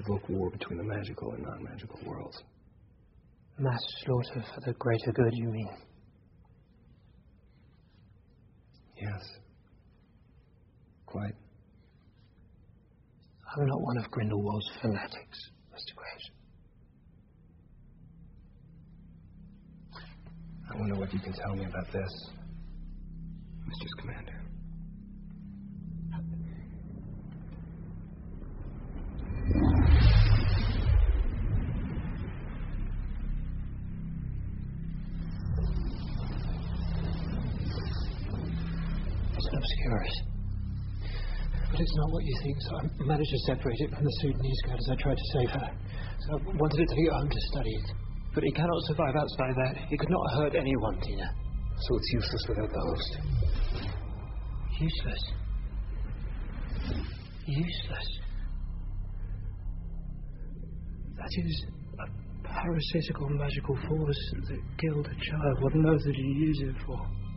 provoke war between the magical and non-magical worlds. Mass slaughter for the greater good, you mean? Yes. Quite. I'm not one of Grindelwald's fanatics, Mr. Graves. I wonder what you can tell me about this, Mr. Scamander. It's an Obscurus. But it's not what you think, so I managed to separate it from the Sudanese girl as I tried to save her. So I wanted it to take it home to study it. But it cannot survive outside that. It could not hurt anyone, Tina. So it's useless without the host. Useless. Useless. That is a parasitical magical force that killed a child. What on earth did you use it for?